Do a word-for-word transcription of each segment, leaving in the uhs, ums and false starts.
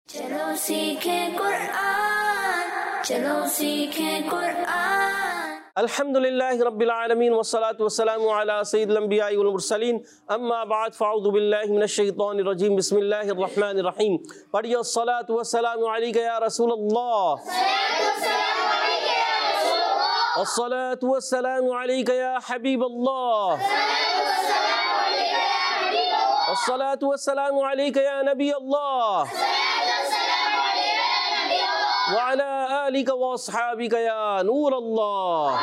چلو سیکھیں قرآن، چلو سیکھیں قرآن۔ الحمدللہ رب العالمین والصلاة والسلام علی سید الانبیاء والمرسلین، اما بعد فاعوذ باللہ من الشیطان الرجیم، بسم اللہ الرحمن الرحیم۔ پڑھیے الصلاة والسلام علیک یا رسول اللہ، الصلاة والسلام علیک یا حبیب اللہ، الصلاة والسلام علیک یا نبی اللہ، وعلى آلك واصحابك يا نور الله۔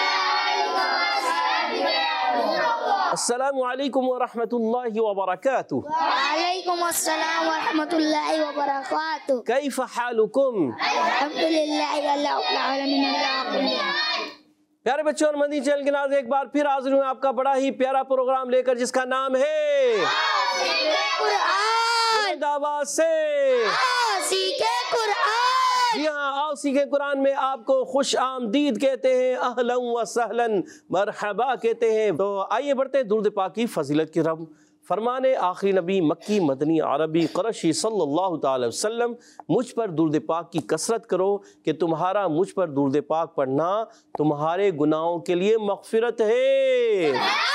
السلام علیکم ورحمۃ اللہ وبرکاتہ۔ وعلیکم السلام ورحمۃ اللہ وبرکاتہ۔ کیف حالکم؟ الحمد للہ رب العالمین۔ پیارے بچوں اور مدنی چینل کے ناظرین، ایک بار پھر حاضر ہوں آپ کا بڑا ہی پیارا پروگرام لے کر، جس کا نام ہے قرآن آواز سے سیکھیں قرآن۔ جی ہاں، آؤ سیکھیں قرآن میں آپ کو خوش آمدید کہتے ہیں، اہلا و سہلا، مرحبا کہتے ہیں۔ تو آئیے بڑھتے ہیں درود پاک کی فضیلت کی رب۔ فرمان آخری نبی مکی مدنی عربی قرشی صلی اللہ تعالی وسلم، مجھ پر درود پاک کی کثرت کرو کہ تمہارا مجھ پر درود پاک پڑھنا تمہارے گناہوں کے لیے مغفرت ہے۔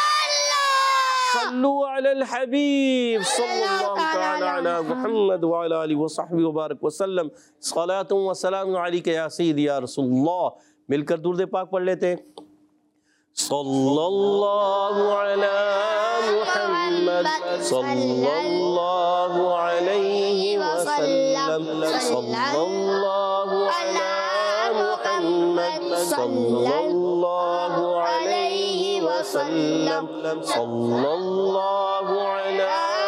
صلو علی الحبیب صلی اللہ تعالی علی محمد وعلی آلہ وصحبہ وبارک وسلم، صلاۃ و سلام علیک یا سیدی یا رسول اللہ۔ مل کر درود پاک پڑھ لیتے ہیں۔ صلی اللہ علی محمد صلی اللہ علیہ وسلم، صلی اللہ علی محمد صلی اللہ علیہ وسلم، صلی اللہ علی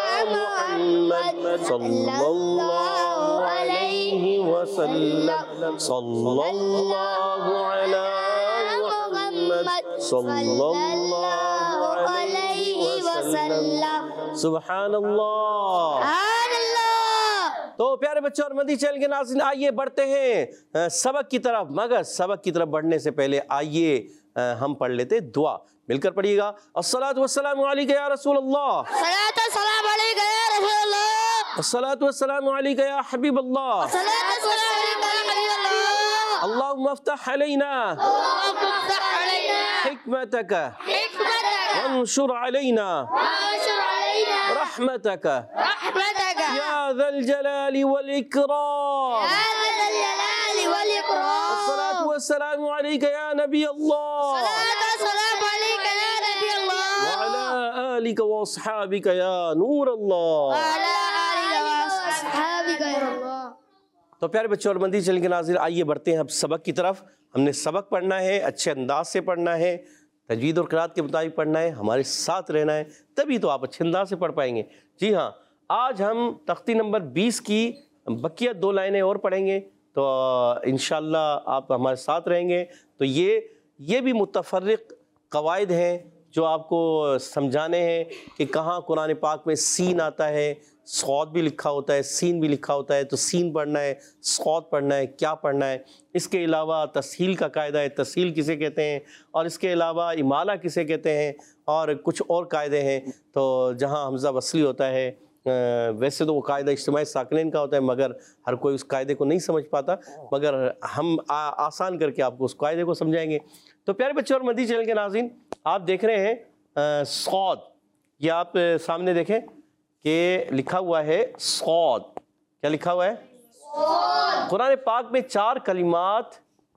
محمد صلی اللہ علیہ وسلم، صلی اللہ علی محمد صلی اللہ علیہ وسلم۔ سبحان اللہ۔ تو پیارے بچوں اور مدنی چینل کے ناظرین، آئیے بڑھتے ہیں سبق کی طرف، مگر سبق کی طرف بڑھنے سے پہلے آئیے ہم پڑھ لیتے دعا۔ مل کر پڑھیے گا، الصلاۃ والسلام علیک یا رسول اللہ، صلاۃ والسلام علیک یا رسول اللہ، الصلاۃ والسلام علیک یا حبیب اللہ، صلاۃ والسلام علیک یا حبیب اللہ، اللہم افتح علینا اللہم افتح علینا حکمتک حکمتک وانشر علینا وانشر علینا رحمتک رحمتک یا ذا الجلال والاکرام، یا ذا الجلال والاکرام، الصلاۃ والسلام علیک یا نبی اللہ، صلاۃ والسلام علیک یا نبی اللہ، وعلی آلک واصحابک یا نور اللہ۔ وعلی آلہ واصحابہ یا اللہ۔ تو پیارے بچوں اور مدنی چینل کے ناظرین، آئیے بڑھتے ہیں اب سبق کی طرف۔ ہم نے سبق پڑھنا ہے، اچھے انداز سے پڑھنا ہے، تجوید اور قرات کے مطابق پڑھنا ہے، ہمارے ساتھ رہنا ہے، تبھی تو آپ اچھے انداز سے پڑھ پائیں گے۔ جی ہاں، آج ہم تختی نمبر بیس کی بقیہ دو لائنیں اور پڑھیں گے، تو انشاءاللہ آپ ہمارے ساتھ رہیں گے۔ تو یہ یہ بھی متفرق قواعد ہیں جو آپ کو سمجھانے ہیں کہ کہاں قرآن پاک میں سین آتا ہے، صاد بھی لکھا ہوتا ہے، سین بھی لکھا ہوتا ہے، تو سین پڑھنا ہے، صاد پڑھنا ہے، کیا پڑھنا ہے۔ اس کے علاوہ تسہیل کا قاعدہ ہے، تسہیل کسے کہتے ہیں، اور اس کے علاوہ امالہ کسے کہتے ہیں، اور کچھ اور قاعدے ہیں۔ تو جہاں حمزہ وصلی ہوتا ہے، ویسے تو وہ قاعدہ اجتماعی ساکنین کا ہوتا ہے، مگر ہر کوئی اس قاعدے کو نہیں سمجھ پاتا، مگر ہم آسان کر کے آپ کو اس قاعدے کو سمجھائیں گے۔ تو پیارے بچوں اور مدنی چینل کے ناظرین، آپ دیکھ رہے ہیں صاد، یہ آپ سامنے دیکھیں کہ لکھا ہوا ہے صاد۔ کیا لکھا ہوا ہے؟ صاد۔ قرآن پاک میں چار کلمات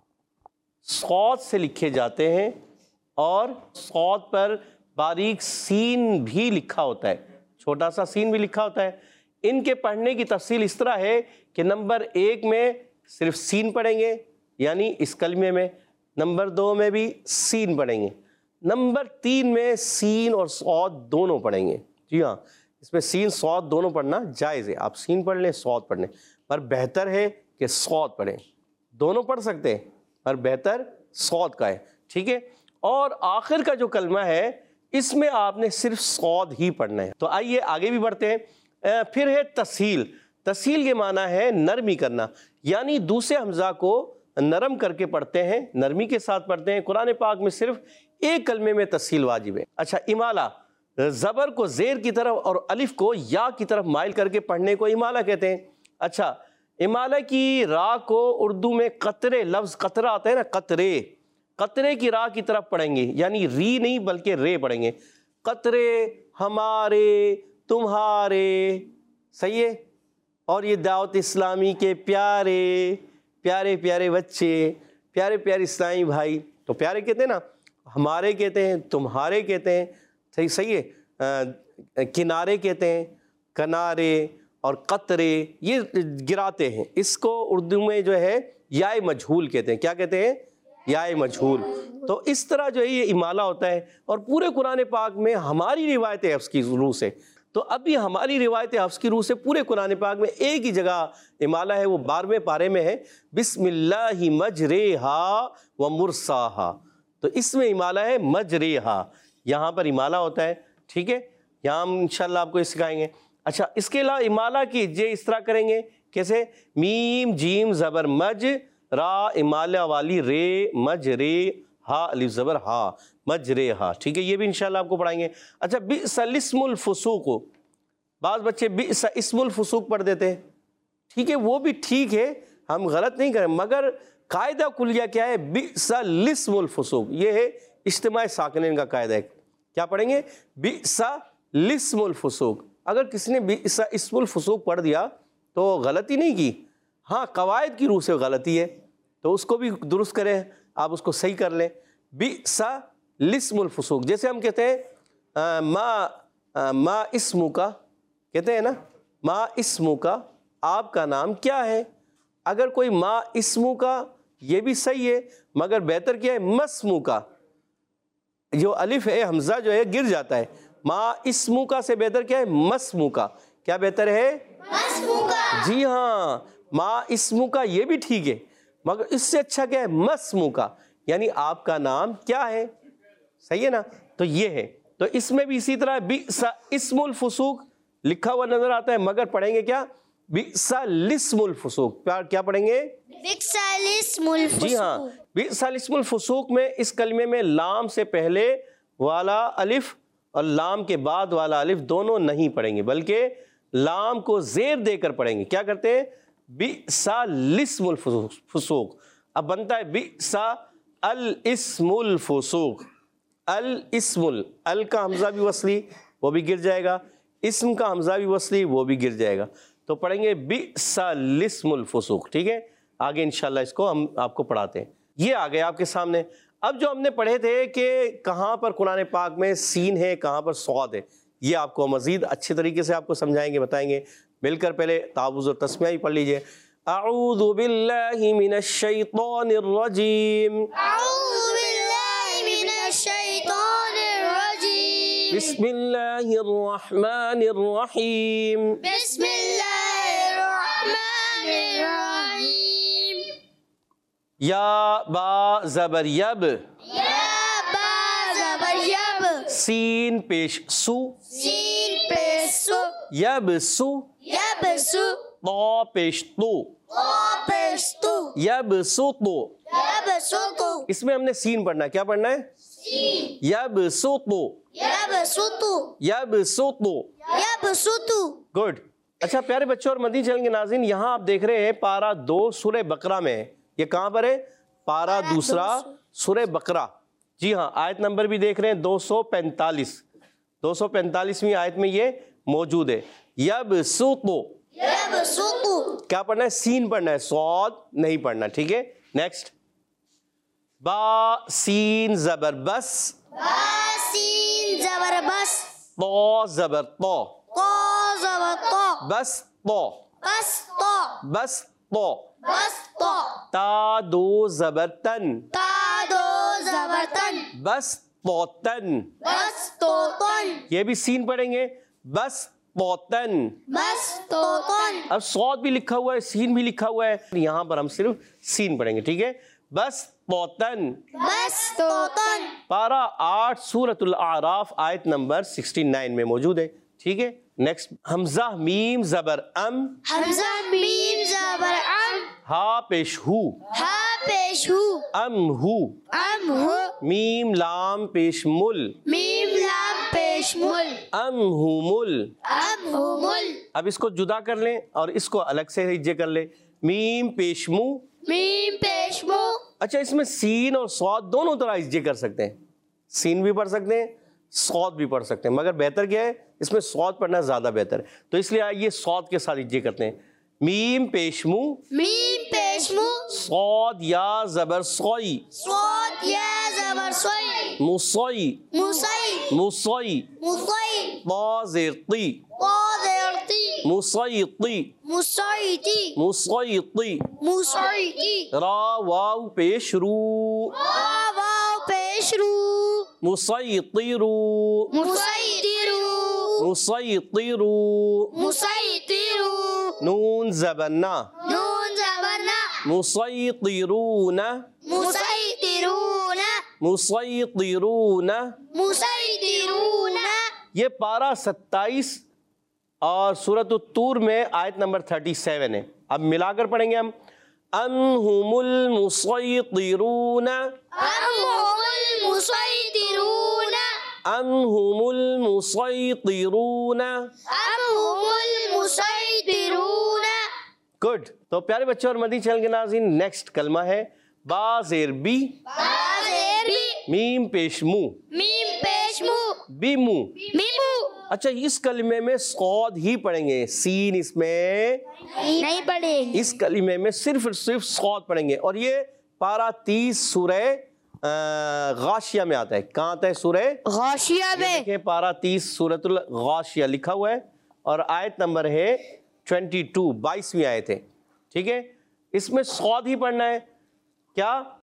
صاد سے لکھے جاتے ہیں، اور صاد پر باریک سین بھی لکھا ہوتا ہے، چھوٹا سا سین بھی لکھا ہوتا ہے۔ ان کے پڑھنے کی تفصیل اس طرح ہے کہ نمبر ایک میں صرف سین پڑھیں گے، یعنی اس کلمے میں، نمبر دو میں بھی سین پڑھیں گے، نمبر تین میں سین اور صاد دونوں پڑھیں گے۔ جی ہاں، اس میں سین صاد دونوں پڑھنا جائز ہے، آپ سین پڑھ لیں، صاد پڑھ لیں، پر بہتر ہے کہ صاد پڑھیں۔ دونوں پڑھ سکتے ہیں، پر بہتر صاد کا ہے، ٹھیک ہے۔ اور آخر کا جو کلمہ ہے، اس میں آپ نے صرف صاد ہی پڑھنا ہے۔ تو آئیے آگے بھی بڑھتے ہیں۔ پھر ہے تسہیل۔ تسہیل کے معنی ہے نرمی کرنا، یعنی دوسرے حمزہ کو نرم کر کے پڑھتے ہیں، نرمی کے ساتھ پڑھتے ہیں۔ قرآن پاک میں صرف ایک کلمے میں تسہیل واجب ہے۔ اچھا، امالہ، زبر کو زیر کی طرف اور الف کو یا کی طرف مائل کر کے پڑھنے کو امالہ کہتے ہیں۔ اچھا، امالہ کی را کو اردو میں قطرے، لفظ قطرہ آتا ہے نا، قطرے، قطرے کی را کی طرف پڑھیں گے، یعنی ری نہیں بلکہ رے پڑھیں گے. قطرے ہمارے تمہارے، صحیح ہے. اور یہ دعوت اسلامی کے پیارے پیارے پیارے بچے، پیارے پیارے اسلامی بھائی. تو پیارے کہتے ہیں نا، ہمارے کہتے ہیں، تمہارے کہتے ہیں، صحیح صحیح ہے. کنارے کہتے ہیں، کنارے، اور قطرے یہ گراتے ہیں. اس کو اردو میں جو ہے یائے مجہول کہتے ہیں. کیا کہتے ہیں؟ یائے مجہول. تو اس طرح جو ہے یہ امالہ ہوتا ہے. اور پورے قرآن پاک میں ہماری روایت حفظ کی روح سے، تو ابھی ہماری روایت حفظ کی روح سے پورے قرآن پاک میں ایک ہی جگہ امالہ ہے، وہ بارہویں پارے میں ہے، بسم اللہ مجریہا و مرساہا. تو اس میں امالہ ہے مجریہا، یہاں پر امالہ ہوتا ہے. ٹھیک ہے، یہاں ہم انشاءاللہ آپ کو یہ سکھائیں گے. اچھا، اس کے علاوہ امالہ کی جے اس طرح کریں گے، کیسے؟ میم جیم زبر مج، را امالہ والی رے، مج رے، ہا الف زبر ہا، مج رے ہا. ٹھیک ہے، یہ بھی انشاءاللہ آپ کو پڑھائیں گے. اچھا، بئس الاسم الفسوق، بعض بچے بئس اسم الفسوق پڑھ دیتے ہیں. ٹھیک ہے، وہ بھی ٹھیک ہے، ہم غلط نہیں کریں، مگر قاعدہ کلیہ کیا ہے؟ بئس الاسم الفسوق. یہ ہے اجتماع ساکنین کا قاعدہ ہے. کیا پڑھیں گے؟ بئس الاسم الفسوق. اگر کسی نے بئس اسم الفسوق پڑھ دیا تو غلطی نہیں کی، ہاں قواعد کی روح سے غلطی ہے، تو اس کو بھی درست کریں، آپ اس کو صحیح کر لیں. بئس الاسم الفسوق، جیسے ہم کہتے ہیں ما ما اسمو کا، کہتے ہیں نا ما اسمو کا، آپ کا نام کیا ہے. اگر کوئی ما اسمو کا، یہ بھی صحیح ہے، مگر بہتر کیا ہے؟ مسمو کا. جو الف ہے حمزہ جو ہے گر جاتا ہے. ما اسمو کا سے بہتر کیا ہے؟ مسمو کا. کیا بہتر ہے؟ مسمو کا. جی ہاں، ما اسمو کا یہ بھی ٹھیک ہے، مگر اس سے اچھا کیا ہے؟ مسمو کا، یعنی آپ کا نام کیا ہے. صحیح ہے نا. تو یہ ہے. تو اس میں بھی اسی طرح بئس اسم الفسوق لکھا ہوا نظر آتا ہے، مگر پڑھیں گے کیا؟ بئس الاسم الفسوق. کیا پڑھیں گے؟ بئس الاسم الفسوق. جی ہاں، بئس الاسم الفسوق میں اس کلمے میں لام سے پہلے والا الف اور لام کے بعد والا الف دونوں نہیں پڑھیں گے، بلکہ لام کو زیر دے کر پڑھیں گے. کیا کرتے ہیں؟ بئس الاسم الفسوق. اب بنتا ہے بئس الاسم الفسوق. الاسم ال ال کا حمزہ بھی وصلی، وہ بھی گر جائے گا، اسم کا حمزہ بھی وصلی، وہ بھی گر جائے گا. تو پڑھیں گے بئس الاسم الفسوق. ٹھیک ہے، آگے انشاءاللہ اس کو ہم آپ کو پڑھاتے ہیں. یہ آ گئے آپ کے سامنے. اب جو ہم نے پڑھے تھے کہ کہاں پر قرآن پاک میں سین ہے، کہاں پر صاد ہے، یہ آپ کو مزید اچھے طریقے سے آپ کو سمجھائیں گے، بتائیں گے. مل کر پہلے تعوذ اور تسمیہ ہی پڑھ لیجئے. اعوذ باللہ من الشیطان الرجیم، اعوذ باللہ من الشیطان الرجیم، بسم اللہ الرحمن الرحیم. بسم اللہ الرحمن الرحیم. یا با زبر یب، یا با زبر یب، سین پیش سو، سین پیش سو، یب سو، یب سو، طا پیش تو، طا پیش تو، یب سو تو. یب سو تو، اس میں ہم نے سین پڑھنا ہے. کیا پڑھنا ہے؟ سین. یب سو تو، یب سو تو، یب سو تو. یب سو تو. گڈ. اچھا پیارے بچوں اور مدنی چینل کے ناظرین، یہاں آپ دیکھ رہے ہیں پارہ دو سورہ بقرہ میں ہے. یہ کہاں پر ہے؟ پارہ دوسرا سورہ بقرہ. جی ہاں، آیت نمبر بھی دیکھ رہے ہیں دو سو پینتالیس، دو سو پینتالیسویں آیت میں یہ موجود ہے. یب سو تو، یب سو تو. کیا پڑھنا ہے؟ سین پڑھنا ہے، صاد نہیں پڑھنا. ٹھیک ہے، نیکسٹ. با سین زبر بس، با سین زبر بس، طا زبر طا، طا زبر طا، بس طا، بس طا، بس طا. بس طا. تا دو زبر تن، تا دو زبر تن، بس طوطن. بس طوطن، یہ بھی سین پڑھیں گے، بس طوطن. بس طوطن. اب صاد بھی لکھا ہوا ہے، سین بھی لکھا ہوا ہے، یہاں پر ہم صرف سین پڑھیں گے. ٹھیک ہے، بس طوطن. بس طوطن. پارہ آٹھ سورۃ الاعراف آیت نمبر سکسٹی نائن میں موجود ہے. ٹھیک ہے، نیکسٹ. حمزہ میم زبر ام، حمزہ میم زبر ام، ہا پیش ہو، ہا پیش ہو، ام ہو. ام ہو، میم لام پیش مل، میم لام پیش पेशमुल अम हुमुल। अम हुमुल अब इसको जुदा कर लें और इसको अलग से हिज्जे कर लें। मीम पेशमू। मीम पेशमू अच्छा, इसमें सीन और सौद दोनों तरह हिज्जे कर सकते हैं, सीन भी पढ़ सकते हैं, सौद भी पढ़ सकते हैं, मगर बेहतर क्या है, इसमें सौद पढ़ना ज़्यादा बेहतर है। तो इसलिए आइए सौद के साथ हिज्जे करते हैं। मीम पेशमू, मीम पेशमू सौद या ज़बर सोई, स्वाद या जबर सोई मुसोई, Musai मुसोई, Musai ताज़िरती, qadirti मुसैती, musaiti मुसैती। musaiti रा वाव पेश रू, waw peshru मुसैतिरू, musaitiru मुसैतिरू। musaitiru नून ज़बन्ना, nun zabarna मुसैतिरूना, musaitiruna मुसैतिरूना। musaitiruna ये पारा सत्ताईस और सूरत तूर में आयत नंबर सैंतीस है। अब मिलाकर पढ़ेंगे हम। अनहुमुल मुसैतिरूना, amhumul musaitiruna अनहुमुल मुसैतिरूना। amhumul musaitiruna good. तो प्यारे बच्चों और मदनी चैनल के नाज़रीन, नेक्स्ट कलमा है बाज़ेर बी, bazerbi मीम पेशमू, mim peshmu बीमू। mimu अच्छा, इस कलमे में सौद ही पढ़ेंगे, सीन इसमें, नहीं पढ़ेंगे इस कलमे में सिर्फ सिर्फ सौद पढ़ेंगे। और ये पारा तीस सूरह गाशिया में आता है। कहाँ आता है? सूरह गाशिया में देखिए, पारा तीस सूरतुल गाशिया लिखा हुआ है और आयत नंबर है ट्वेंटी टू, बाईसवीं आयत है। ठीक है, इसमें सौद ही पढ़ना है। क्या?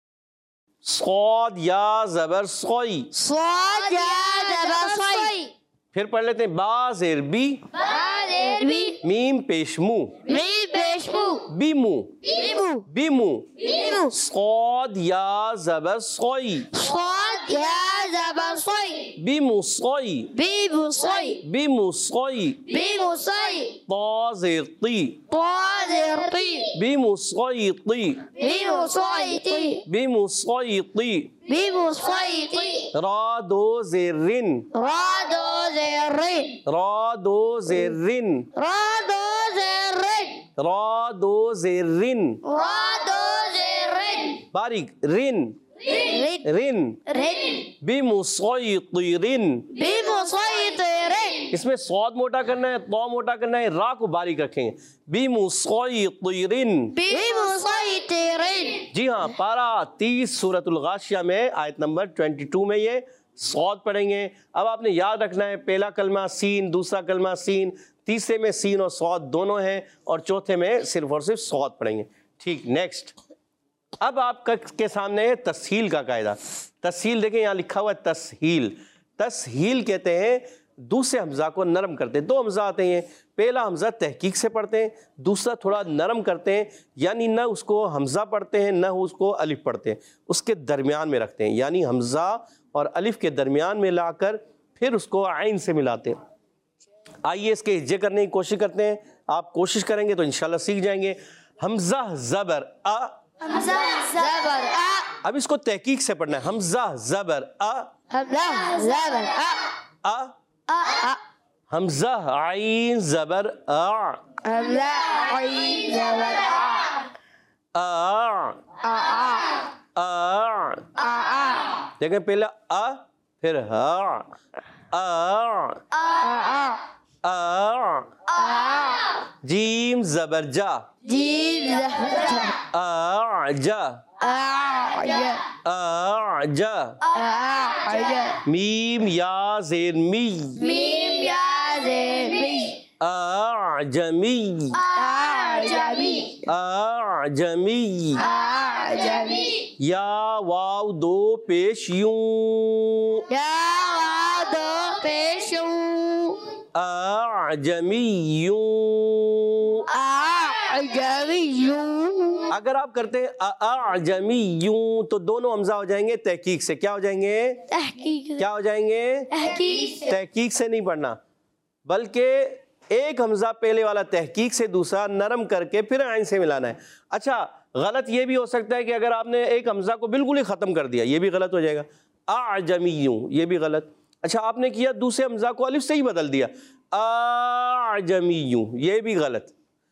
सौद या जबर सोई। स्वाद या जबर सोई फिर पढ़ लेते हैं बाज़ेर बी, bazerbi मीम पेशमू, mim peshmu बीमू, mimu बीमू। mimu सौद या जबर सोई, स्वाद या जबर सोई बीमू सोई, bimu soy बीमू सोई। bimu soy ताज़िरती, bazerbi बीमू सोईती, bimu soiti बीमू सोईती। bimu soiti रा दो ज़ेरिन, rado zerrin रा दो ज़ेरिन, rado zerrin रा दो ज़ेरिन। rado zerrin बारीक रिन, rin रिन। rin बिमुसैतिरिन, bimu soitirin इसमें सौद मोटा करना है, तो मोटा करना है, रा को बारीक रखेंगे। बिमुसैतिरिन। bimu soitirin जी हाँ, पारा तीस सूरतुल गाशिया में आयत नंबर बाईस में ये सौद पढ़ेंगे। अब आपने याद रखना है, पहला कलमा सीन, दूसरा कलमा सीन, तीसरे में सीन और सौद दोनों हैं और चौथे में सिर्फ और सिर्फ सौद पढ़ेंगे। ठीक, नेक्स्ट। अब आपका के सामने है तस्हील का कायदा। तस्हील देखें, यहाँ लिखा हुआ है तस्हील। तस्हील कहते हैं दूसरे हमजा को नरम करते हैं। दो हमजा आते हैं, पहला हमजा तहकीक से पढ़ते हैं, दूसरा थोड़ा नरम करते हैं, यानी न उसको हमजा पढ़ते हैं न उसको अलिफ पढ़ते हैं, उसके दरमियान में रखते हैं, यानी हमजा और अलिफ के दरमियान में लाकर फिर उसको आइन से मिलाते हैं। आइए इसके हिज्जे करने की कोशिश करते हैं। आप कोशिश करेंगे तो इंशाल्लाह सीख जाएंगे। हमजा ज़बर अ, hamza zabar a अब इसको तहकीक से पढ़ना है। हमजा ज़बर अ, hamza zabar a a, a a Hamza आइन ज़बर आ, hamza ain zabar a आ, a a आ। a a देखें, पहले अ फिर हा, आ, a आ। a जीम ज़बर जा, jim zabar आ जा, a ja आ जा। a ja मीम या ज़ेर मी, mim ya zemi आ जमी, a jami आ जमी। a jami या वाव दो पेश यूं, ya wado peshu आ जमी यूं। a jami yu अगर आप करते हैं आ जमी यूं तो दोनों हमजा हो जाएंगे तहकीक से। क्या हो जाएंगे? tahqiq क्या हो जाएंगे? tahqiq तहकीक से नहीं पढ़ना, बल्कि एक हमजा पहले वाला तहकीक से, दूसरा नरम करके फिर आइन से मिलाना है। अच्छा, गलत ये भी हो सकता है कि अगर आपने एक हमजा को बिल्कुल ही ख़त्म कर दिया, ये भी गलत हो जाएगा। आ जमी यूं, ये भी गलत। اچھا آپ نے کیا دوسرے حمزہ کو الف سے ہی بدل دیا، اعجمیوں، یہ بھی غلط،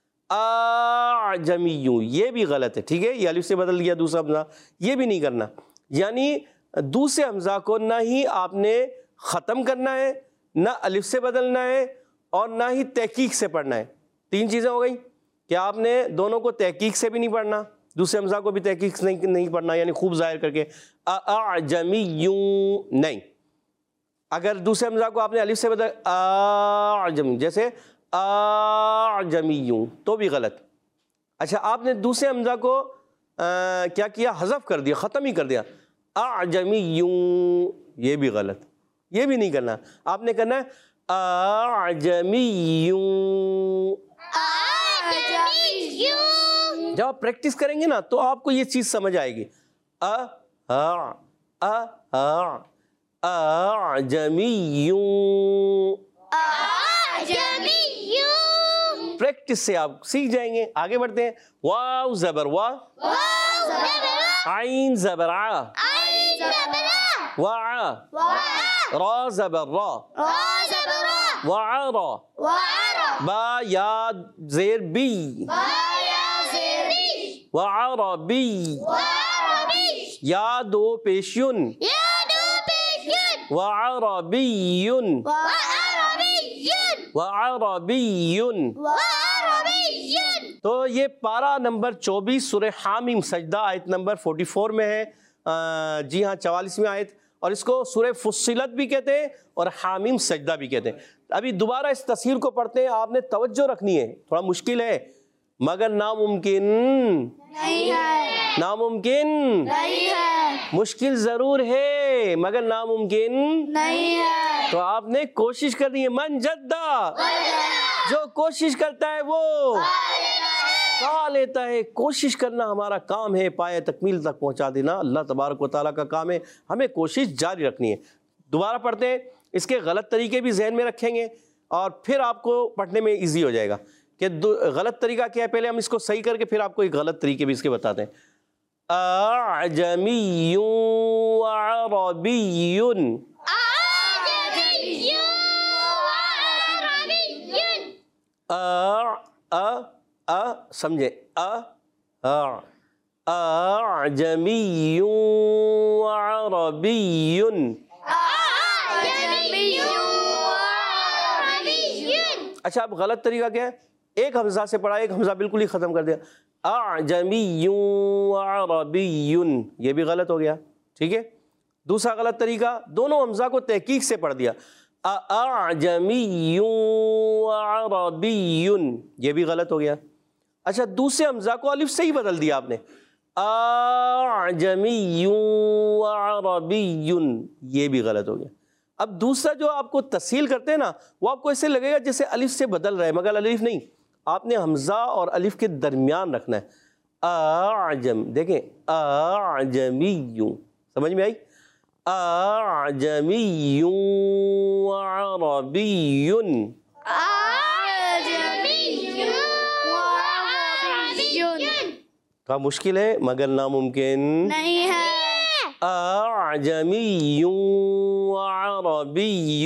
اعجمیوں یہ بھی غلط ہے، ٹھیک ہے، یہ الف سے بدل دیا دوسرا حمزہ، یہ بھی نہیں کرنا۔ یعنی دوسرے حمزہ کو نہ ہی آپ نے ختم کرنا ہے، نہ الف سے بدلنا ہے، اور نہ ہی تحقیق سے پڑھنا ہے۔ تین چیزیں ہو گئی کہ آپ نے دونوں کو تحقیق سے بھی نہیں پڑھنا، دوسرے حمزہ کو بھی تحقیق سے نہیں نہیں پڑھنا، یعنی خوب ظاہر کر کے اعجمیوں نہیں۔ اگر دوسرے حمزہ کو آپ نے الف سے بدل اعجم، جیسے اعجمیوں، تو بھی غلط۔ اچھا آپ نے دوسرے حمزہ کو آ, کیا کیا، حذف کر دیا، ختم ہی کر دیا، اعجمیوں، یہ بھی غلط، یہ بھی نہیں کرنا۔ آپ نے کرنا ہے اعجمیوں۔ جب آپ پریکٹس کریں گے نا تو آپ کو یہ چیز سمجھ آئے گی، ا ا ا اعجمیوں، پریکٹس سے آپ سیکھ جائیں گے۔ آگے بڑھتے ہیں، واو زبر وا، عین زبر ع، وع، را زبر را، وعرا، با یا زیر بی، وعربی، یا دو پیشین، وعربیون، وعربیون۔ تو یہ پارہ نمبر چوبیس سورہ حامیم سجدہ آیت نمبر فورٹی فور میں ہے، جی ہاں چوالیسویں آیت، اور اس کو سورہ فصلت بھی کہتے ہیں اور حامیم سجدہ بھی کہتے ہیں۔ ابھی دوبارہ اس تصویر کو پڑھتے ہیں، آپ نے توجہ رکھنی ہے، تھوڑا مشکل ہے مگر ناممکن نہیں ہے، ناممکن نہیں ہے، مشکل ضرور ہے مگر ناممکن نہیں ہے۔ تو آپ نے کوشش کرنی ہے، من جدہ، جو کوشش کرتا ہے وہ پا لیتا ہے۔ کوشش کرنا ہمارا کام ہے، پائے تکمیل تک پہنچا دینا اللہ تبارک و تعالیٰ کا کام ہے، ہمیں کوشش جاری رکھنی ہے۔ دوبارہ پڑھتے ہیں، اس کے غلط طریقے بھی ذہن میں رکھیں گے اور پھر آپ کو پڑھنے میں ایزی ہو جائے گا کہ غلط طریقہ کیا ہے۔ پہلے ہم اس کو صحیح کر کے پھر آپ کو ایک غلط طریقے بھی اس کے بتاتے ہیں۔ اعجمی وعربی، ا ا ا سمجھے، ا ا اعجمی وعربی۔ اچھا اب غلط طریقہ کیا ہے، ایک حمزہ سے پڑھا، ایک حمزہ بالکل ہی ختم کر دیا، اعجمی وعربی، یہ بھی غلط ہو گیا، ٹھیک ہے۔ دوسرا غلط طریقہ، دونوں حمزہ کو تحقیق سے پڑھ دیا، اعجمی وعربی، یہ بھی غلط ہو گیا۔ اچھا دوسرے حمزہ کو الف سے ہی بدل دیا آپ نے، اعجمی وعربی، یہ بھی غلط ہو گیا۔ اب دوسرا جو آپ کو تسہیل کرتے ہیں نا، وہ آپ کو ایسے لگے گا جیسے الف سے بدل رہا ہے، مگر الف نہیں، آپ نے حمزہ اور الف کے درمیان رکھنا ہے، اعجم، دیکھیں اعجمی، سمجھ میں آئی، اعجمی وعربی۔ کا مشکل ہے مگر ناممکن نہیں ہے، اعجمی وعربی،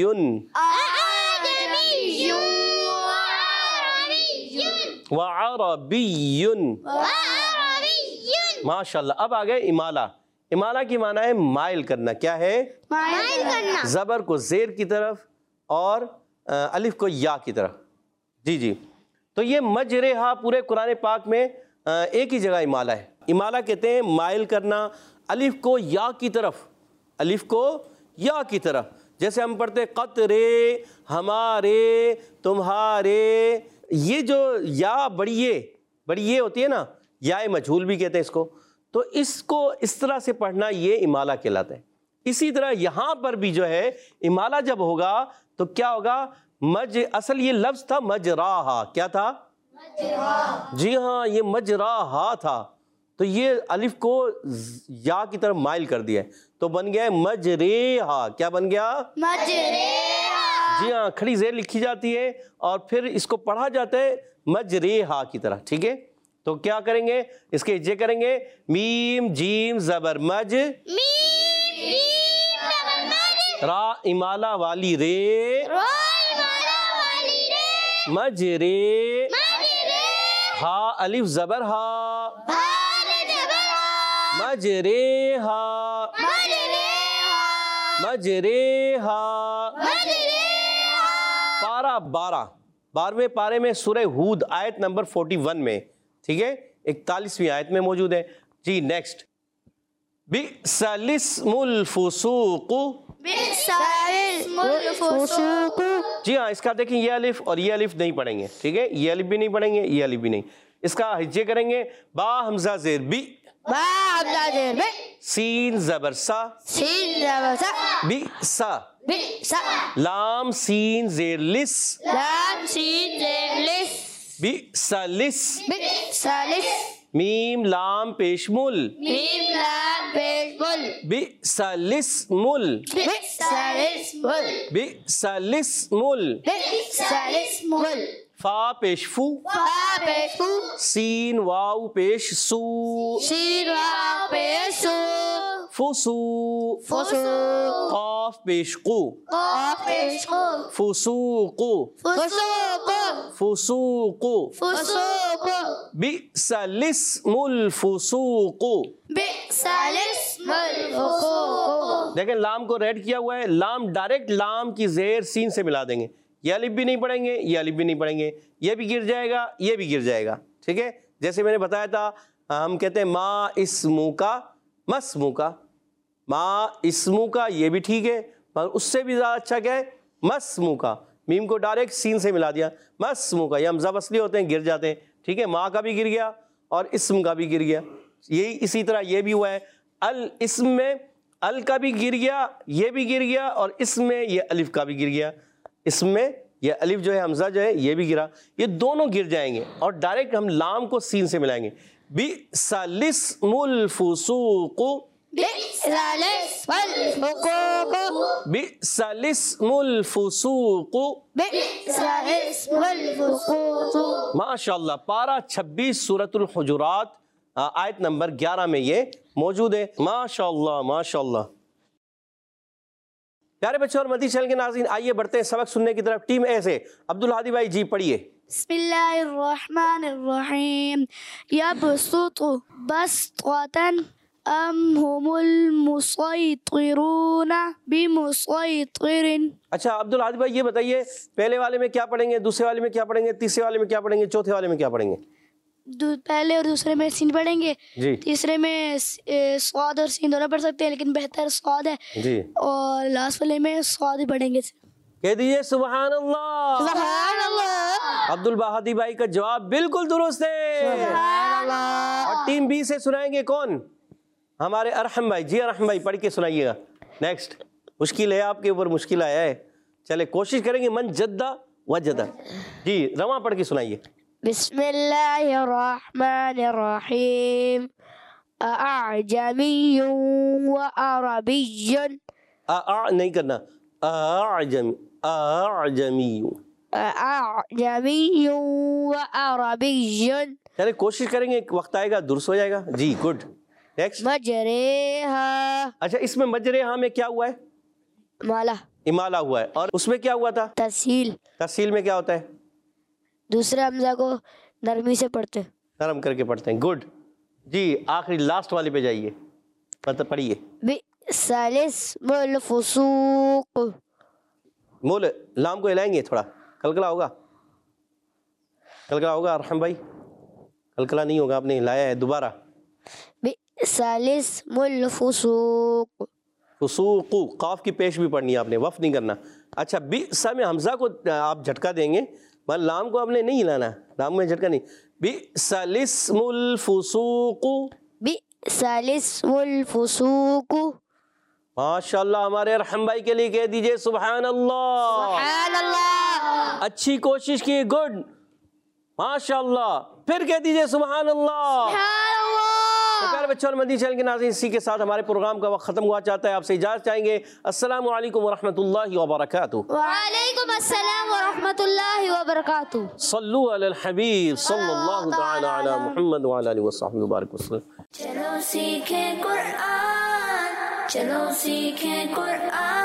وعربی، ماشاءاللہ۔ اب آگئے امالہ۔ امالہ کی معنی ہے مائل کرنا، کیا ہے، مائل کرنا، زبر کو زیر کی طرف اور الف کو یا کی طرف، جی جی۔ تو یہ مجرہا پورے قرآن پاک میں ایک ہی جگہ امالہ ہے۔ امالہ کہتے ہیں مائل کرنا الف کو یا کی طرف، الف کو یا کی طرف، جیسے ہم پڑھتے قطرے، ہمارے، تمہارے، یہ جو یا بڑی یہ بڑی یہ ہوتی ہے نا، یا مجھول بھی کہتے ہیں اس کو، تو اس کو اس طرح سے پڑھنا یہ امالہ کہلاتا ہے۔ اسی طرح یہاں پر بھی جو ہے امالہ جب ہوگا تو کیا ہوگا، مج اصل یہ لفظ تھا مجراہا، کیا تھا، جی ہاں یہ مجراہا تھا، تو یہ الف کو یا کی طرف مائل کر دیا ہے تو بن گیا ہے مجریہا، کیا بن گیا، مجریہا، جی ہاں کھڑی زیر لکھی جاتی ہے اور پھر اس کو پڑھا جاتا ہے مجریہا کی طرح، ٹھیک ہے۔ تو کیا کریں گے، اس کے اجے کریں گے، میم جیم زبر مج، را امالہ والی رے روئی مالا والی رے مجرے مجرے ہا الف زبر ہا حال جبرا مجرے ہا مجرے مجرے ہا مجرے پارہ بارہ بارہویں پارے میں سورہ ہود آیت نمبر فورٹی ون میں، ٹھیک ہے، اکتالیسویں آیت میں موجود ہے. جی نیکسٹ. بئس الاسم الفسوق. بئس الاسم الفسوق. جی ہاں، اس کا دیکھیں یہ الف اور یہ الف نہیں پڑھیں گے، ٹھیک ہے، یہ الف بھی نہیں پڑھیں گے، یہ الف بھی نہیں. اس کا ہجے کریں گے با حمزہ زیر بی، با حمزہ زیر بی، سین زبر سا، سین زبر سا، بئسا، بئسا، لام سین زیر لس، لام سین زیر لس، بئس لس، بئس لس، میم لام پیش مل، میم لام پیش مل، بئس الاسم ال، بئس الاسم ال، بئس الاسم ال، بئس الاسم ال، فا پیش فو، فا پیش فو، سین واو پیش سو، سین واو پیش سو، فسو، فسو، قاف پیش قو، قاف پیش قو، فسوق، فسوق، فسوق، فسوق، بئس الاسم الفسوق. بئس الاسم الفسوق. دیکھیں لام کو ریڈ کیا ہوا ہے، لام ڈائریکٹ لام کی زیر سین سے ملا دیں گے. یہ الف بھی نہیں پڑھیں گے، یہ الف بھی نہیں پڑھیں گے، یہ بھی گر جائے گا، یہ بھی گر جائے گا، ٹھیک ہے. جیسے میں نے بتایا تھا، ہم کہتے ہیں ما اسمو کا مسمو کا، ما اسمو کا یہ بھی ٹھیک ہے، مگر اس سے بھی زیادہ اچھا کیا ہے مسمو کا. میم کو ڈائریکٹ سین سے ملا دیا، مسمو کا. یہ حمزہ وصلی ہوتے ہیں، گر جاتے ہیں، ٹھیک ہے. ماں کا بھی گر گیا اور اسم کا بھی گر گیا. یہی اسی طرح یہ بھی ہوا ہے، الاسم میں ال کا بھی گر گیا، یہ بھی گر گیا، اور اسم میں یہ الف کا بھی گر گیا. اسم میں یہ الف جو ہے حمزہ جو ہے یہ بھی گرا، یہ دونوں گر جائیں گے اور ڈائریکٹ ہم لام کو سین سے ملائیں گے. بئس الاسم الفسوق، بئس الاسم الفسوق، بئس الاسم الفسوق. بئس الاسم الفسوق. ماشاء اللہ. پارہ چھبیس سورۃ الحجرات آیت نمبر گیارہ میں یہ موجود ہے. ماشاء اللہ ماشاء اللہ. پیارے بچوں اور مدنی چینل کے ناظرین، آئیے بڑھتے ہیں سبق سننے کی طرف. ٹیم اے سے عبدالہادی بھائی جی پڑھیے. بسم اللہ الرحمن الرحیم. یبسط بسطة ام هم المسيطرون بمسيطر. اچھا عبدالہادی بھائی یہ بتائیے، پہلے والے میں کیا پڑھیں گے، دوسرے والے میں کیا پڑھیں گے، تیسرے والے میں کیا پڑھیں گے، چوتھے والے میں کیا پڑھیں گے؟ پہلے اور دوسرے میں سین پڑھیں گے، جی تیسرے میں صاد اور سین دونوں پڑھ سکتے ہیں، لیکن بہتر صاد ہے، جی. اور لاسٹ والے میں صاد ہی پڑھیں گے. کہہ دیجیے سبحان اللہ. سبحان اللہ. عبدالبہادی بھائی کا جواب بالکل درست ہے. سبحان اللہ. اور ٹیم بی سے سنائیں گے کون؟ ہمارے ارحم بھائی. جی ارحم بھائی پڑھ کے سنائیے گا. نیکسٹ. مشکل ہے آپ کے اوپر، مشکل آیا ہے، چلے کوشش کریں گے. من جدہ وجدہ. جی رواں پڑھ کے سنائیے. بسم اللہ الرحمن الرحیم. اعجمی و عربی. آ نہیں کرنا، اعجمی، اعجمی. اعجمی و عربی. چلے کوشش کریں گے، وقت آئے گا درست ہو جائے گا. جی گڈ. نیکسٹ. مجریہا. اچھا اس میں مجریہا میں کیا ہوا ہے؟ مالا. امالہ ہوا ہے. اور اس میں کیا ہوا تھا؟ تسہیل. تسہیل میں کیا ہوتا ہے؟ دوسرے حمزہ کو نرمی سے پڑھتے ہیں، نرم کر کے پڑھتے ہیں. گڈ. جی آخری لاسٹ والے پہ جائیے، مطلب پڑھیے. بئس الاسم الفسوق. مول لام کو ہلائیں گے تھوڑا، کلکلا ہوگا، کلکلا ہوگا. ارحم بھائی کلکلا نہیں ہوگا، آپ نے ہلایا ہے دوبارہ. بئس الاسم الفسوق. فسوق، قاف کی پیش بھی پڑھنی ہے آپ نے، وف نہیں کرنا. اچھا بئس میں حمزہ کو آپ جھٹکا دیں گے، مگر لام کو آپ نے نہیں ہلانا، لام میں جھٹکا نہیں. بئس الاسم الفسوق. بئس الاسم الفسوق. ماشاء اللہ. ہمارے ارحم بھائی کے لیے کہہ دیجئے سبحان اللہ. سبحان اللہ. اچھی کوشش کی. گڈ. ماشاء اللہ. پھر کہہ دیجئے سبحان اللہ. سبحان اللہ. تو پیارے بچوں اور مدنی چینل کے ناظرین، اسی کے ساتھ ہمارے پروگرام کا وقت ختم ہوا چاہتا ہے. آپ سے اجازت چاہیں گے. السلام علیکم ورحمۃ اللہ وبرکاتہ. وعلیکم السلام ورحمۃ اللہ وبرکاتہ. صلو علی الحبیب صلی اللہ تعالی علی محمد وعلی آلہ وصحبہ وبارک وسلم. چلو سیکھیں قرآن، چلو سیکھیں قرآن.